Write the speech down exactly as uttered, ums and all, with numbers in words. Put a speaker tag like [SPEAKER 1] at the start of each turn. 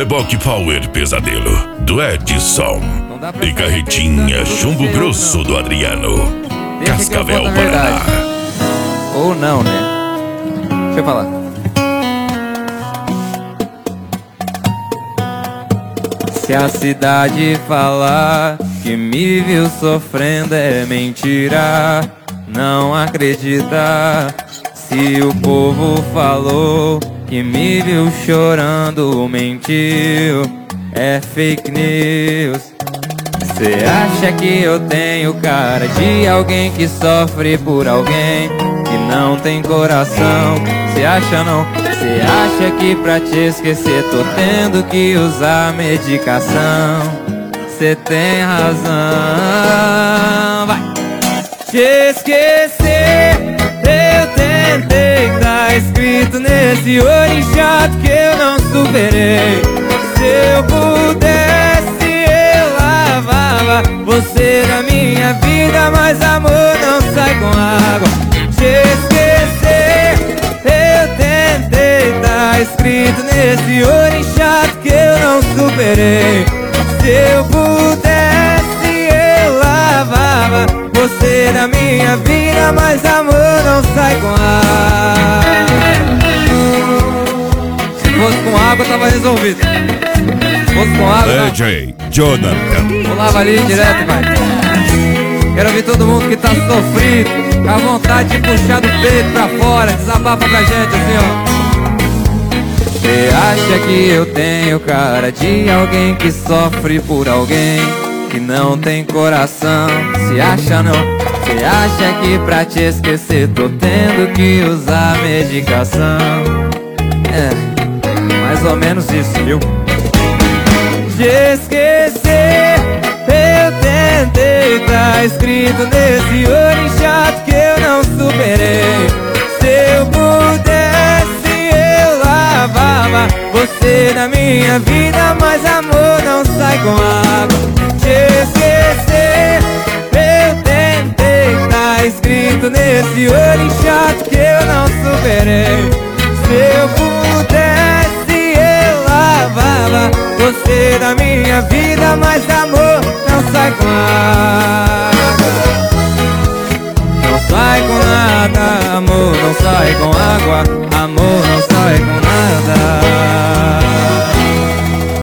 [SPEAKER 1] Reboque Power Pesadelo do Edson e Carretinha Chumbo Grosso do Adriano. Cascavel, Paraná.
[SPEAKER 2] Ou não, né? Deixa eu falar. Se a cidade falar que me viu sofrendo é mentira, não acredita. Se o povo falou que me viu chorando, mentiu, é fake news. Cê acha que eu tenho cara de alguém que sofre por alguém que não tem coração? Cê acha não? Cê acha que pra te esquecer tô tendo que usar medicação? Cê tem razão. Vai! Te esquecer eu tentei, tá escrito nesse olho chato que eu não superei. Se eu pudesse eu lavava você da minha vida, mas amor não sai com água. Te esquecer eu tentei, tá escrito nesse olho chato que eu não superei. Se eu pudesse eu lavava você da minha vida, mas amor não sai com água. Se fosse com água tava resolvido. Se fosse com água
[SPEAKER 1] D J Jonathan.
[SPEAKER 2] pulava ali direto, vai. Quero ouvir todo mundo que tá sofrido, com a vontade de puxar do peito pra fora. Desabafa pra gente assim, ó. Cê acha que eu tenho cara de alguém que sofre por alguém que não tem coração? Se acha não? Cê acha que pra te esquecer tô tendo que usar medicação? É, mais ou menos isso, viu? Te esquecer eu tentei, tá escrito nesse olho chato que eu não superei. Se eu pudesse eu lavava você da minha vida, mas amor não sai com água. Te esquecer eu tentei, tá escrito nesse olho chato que eu não superei. Se eu pudesse eu lavava você da minha vida, mas amor